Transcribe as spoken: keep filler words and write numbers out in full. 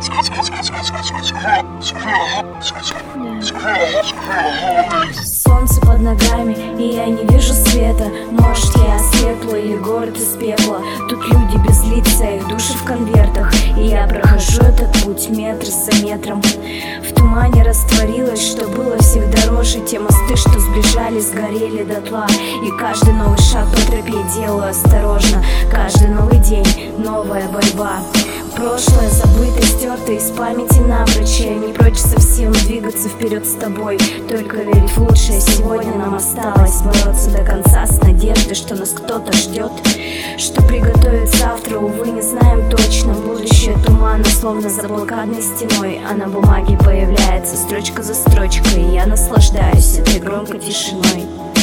Солнце под ногами, и я не вижу света. Может, я ослепла или город из пепла. Тут люди без лица, их души в конвертах. И я прохожу этот путь метр за метром. В тумане растворилось, что было всех дороже. Те мосты, что сбежали, сгорели дотла. И каждый новый шаг по тропе делаю осторожно. Каждый новый день новая борьба. Прошлое забыто, стерто из памяти напрочь. Я не прочь совсем двигаться вперед с тобой, только верить в лучшее. Сегодня нам осталось бороться до конца с надеждой, что нас кто-то ждет. Что приготовит завтра, увы, не знаем точно. Будущее туманно, словно за блокадной стеной. А на бумаге появляется строчка за строчкой, и я наслаждаюсь этой громкой тишиной.